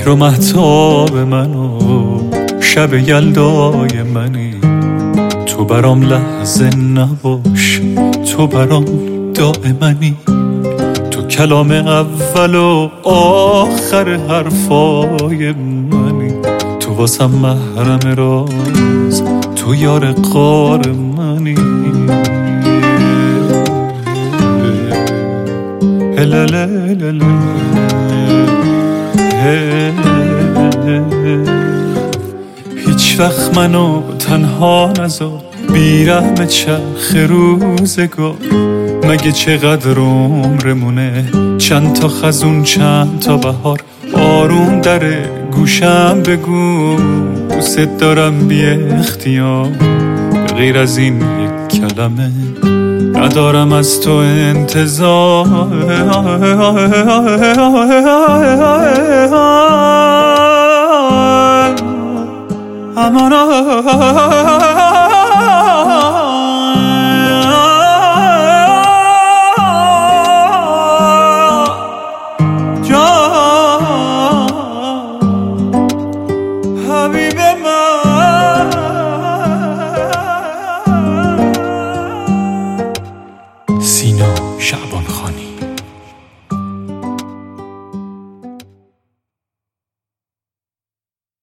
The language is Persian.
مهر و مهتاب منو شب یلدای منی. تو برام لحظه نباش، تو برام دائمنی. تو کلام اول و آخر حرفای منی. تو واسم محرم راز، تو یار غار منی. هیچ وقت منو تنها نذار، بیرحم چرخ روزگار. مگه چقدر عمرمونه، چند تا خزون چند تا بهار. آروم در گوشم بگو دوست دارم بی اختیار. غیر از این یک کلمه ندارم از تو انتظار. حبیب من سینا شعبان